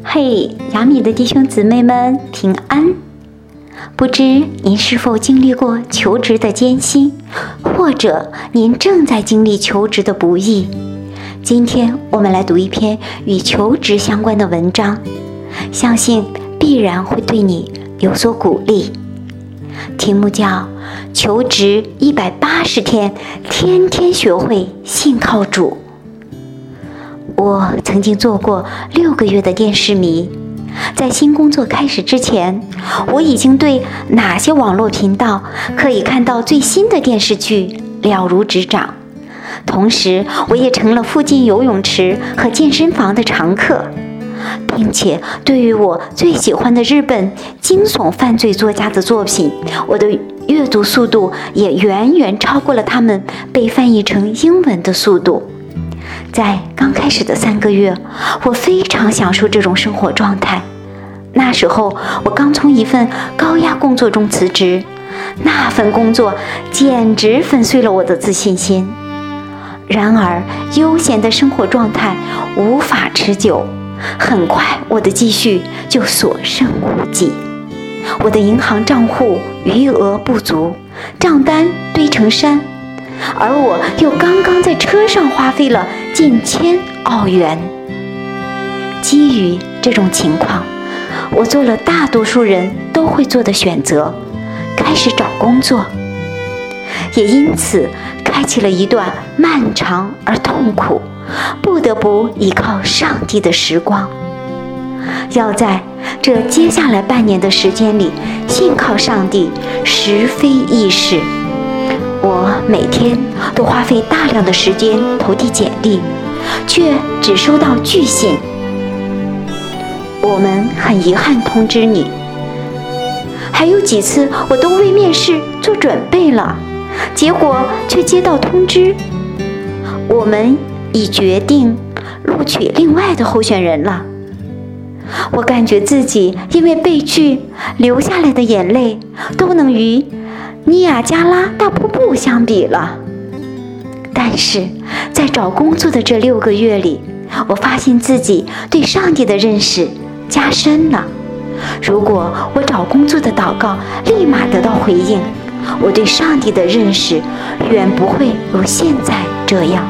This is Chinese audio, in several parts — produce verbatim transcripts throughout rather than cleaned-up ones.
嘿，雅米的弟兄姊妹们平安！不知您是否经历过求职的艰辛，或者您正在经历求职的不易？今天我们来读一篇与求职相关的文章，相信必然会对你有所鼓励。题目叫《求职一百八十天，天天学会信靠主》。我曾经做过六个月的电视迷，在新工作开始之前，我已经对哪些网络频道可以看到最新的电视剧了如指掌。同时，我也成了附近游泳池和健身房的常客，并且对于我最喜欢的日本惊悚犯罪作家的作品，我的阅读速度也远远超过了他们被翻译成英文的速度。在刚开始的三个月，我非常享受这种生活状态。那时候，我刚从一份高压工作中辞职，那份工作简直粉碎了我的自信心。然而，悠闲的生活状态无法持久，很快我的积蓄就所剩无几。我的银行账户余额不足，账单堆成山。而我又刚刚在车上花费了近千澳元。基于这种情况，我做了大多数人都会做的选择，开始找工作，也因此开启了一段漫长而痛苦，不得不依靠上帝的时光。要在这接下来半年的时间里信靠上帝，实非易事。我每天都花费大量的时间投递简历，却只收到拒信。我们很遗憾通知你。还有几次我都为面试做准备了，结果却接到通知，我们已决定录取另外的候选人了。我感觉自己因为被拒流下来的眼泪都能与尼亚加拉大瀑布相比了。但是在找工作的这六个月里，我发现自己对上帝的认识加深了。如果我找工作的祷告立马得到回应，我对上帝的认识远不会如现在这样。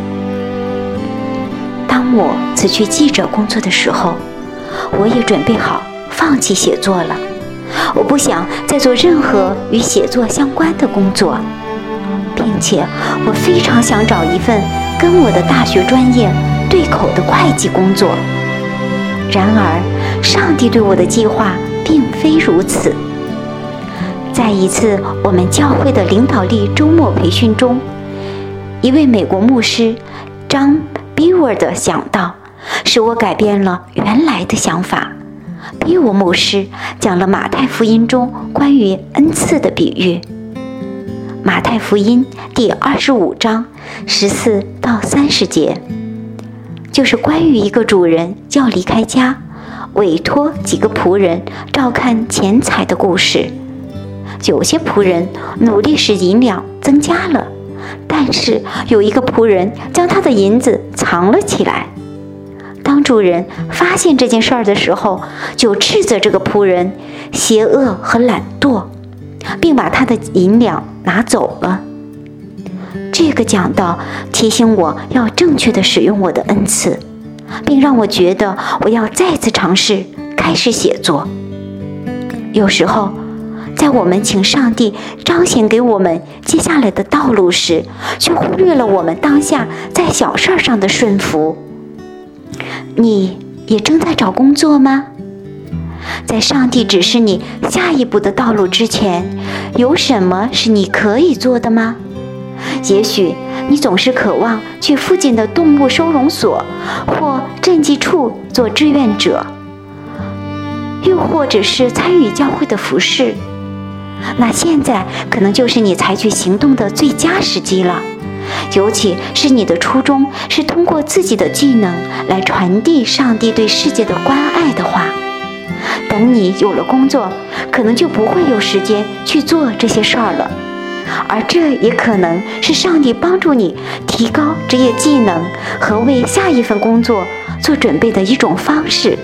当我辞去记者工作的时候，我也准备好放弃写作了。我不想再做任何与写作相关的工作，并且我非常想找一份跟我的大学专业对口的会计工作。然而，上帝对我的计划并非如此。在一次我们教会的领导力周末培训中，一位美国牧师张比沃的讲道使我改变了原来的想法。比沃牧师讲了马太福音中关于恩赐的比喻。马太福音第二十五章十四到三十节，就是关于一个主人要离开家，委托几个仆人照看钱财的故事。有些仆人努力使银两增加了，但是有一个仆人将他的银子藏了起来。当主人发现这件事儿的时候，就斥责这个仆人邪恶和懒惰，并把他的银两拿走了。这个讲道提醒我要正确地使用我的恩赐，并让我觉得我要再次尝试开始写作。有时候，在我们请上帝彰显给我们接下来的道路时，却忽略了我们当下在小事上的顺服。你也正在找工作吗？在上帝指示你下一步的道路之前，有什么是你可以做的吗？也许你总是渴望去附近的动物收容所或赈济处做志愿者，又或者是参与教会的服事。那现在可能就是你采取行动的最佳时机了。尤其是你的初衷是通过自己的技能来传递上帝对世界的关爱的话，等你有了工作，可能就不会有时间去做这些事儿了。而这也可能是上帝帮助你提高职业技能和为下一份工作做准备的一种方式，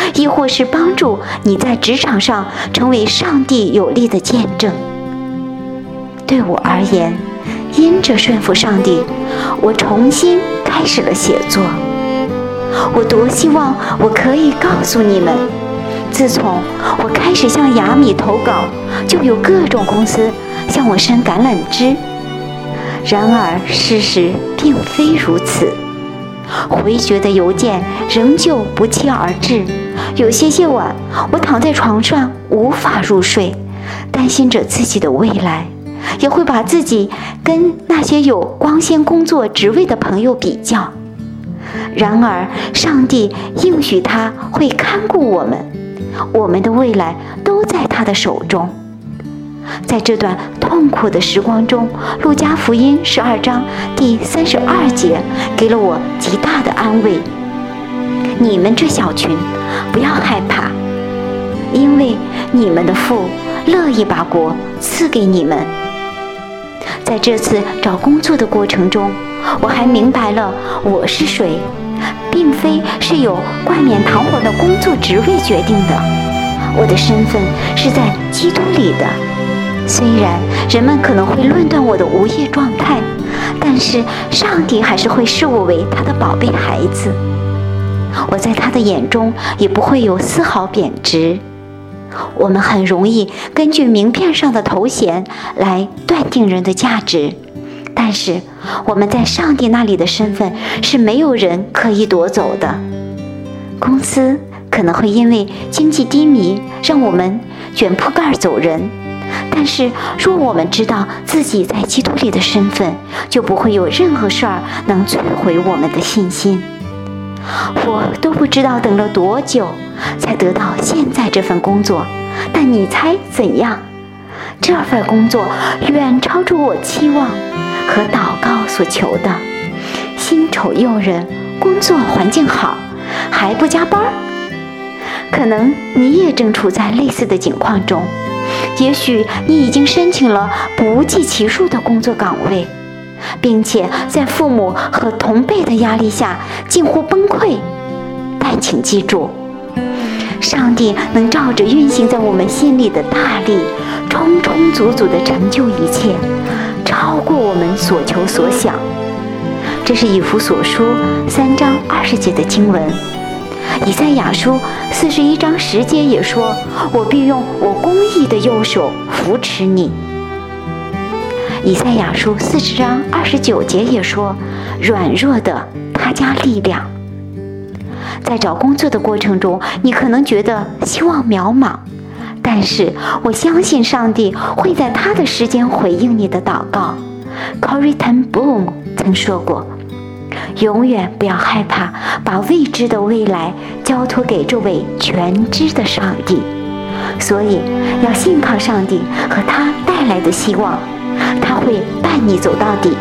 亦或是帮助你在职场上成为上帝有力的见证。对我而言，因着顺服上帝，我重新开始了写作。我多希望我可以告诉你们，自从我开始向雅米投稿，就有各种公司向我伸橄榄枝。然而事实并非如此，回绝的邮件仍旧不期而至。有些夜晚，我躺在床上无法入睡，担心着自己的未来，也会把自己跟那些有光鲜工作职位的朋友比较。然而上帝应许他会看顾我们，我们的未来都在他的手中。在这段痛苦的时光中，路加福音十二章第三十二节给了我极大的安慰。你们这小群，不要害怕，因为你们的父乐意把国赐给你们。在这次找工作的过程中，我还明白了我是谁，并非是有冠冕堂皇的工作职位决定的。我的身份是在基督里的。虽然人们可能会论断我的无业状态，但是上帝还是会视我为他的宝贝孩子。我在他的眼中也不会有丝毫贬值。我们很容易根据名片上的头衔来断定人的价值，但是我们在上帝那里的身份是没有人可以夺走的。公司可能会因为经济低迷让我们卷铺盖走人，但是若我们知道自己在基督里的身份，就不会有任何事儿能摧毁我们的信心。我都不知道等了多久才得到现在这份工作，但你猜怎样？这份工作远超出我期望和祷告所求的，薪酬诱人，工作环境好，还不加班。可能你也正处在类似的境况中，也许你已经申请了不计其数的工作岗位，并且在父母和同辈的压力下近乎崩溃。但请记住，上帝能照着运行在我们心里的大力，充充足足地成就一切，超过我们所求所想。这是以弗所书三章二十节的经文。以赛亚书四十一章十节也说，我必用我公义的右手扶持你。以赛亚书四十章二十九节也说，软弱的他加力量。在找工作的过程中，你可能觉得希望渺茫，但是我相信上帝会在他的时间回应你的祷告。 Corrie ten Boom 曾说过，永远不要害怕把未知的未来交托给这位全知的上帝，所以要信靠上帝和他带来的希望，他会伴你走到底。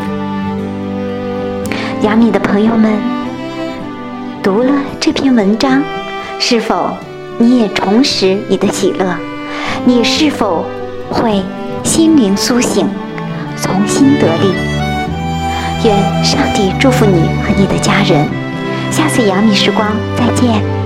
雅米的朋友们，读了这篇文章，是否你也重拾你的喜乐？你是否会心灵苏醒，重新得力？愿上帝祝福你和你的家人。下次雅米时光再见。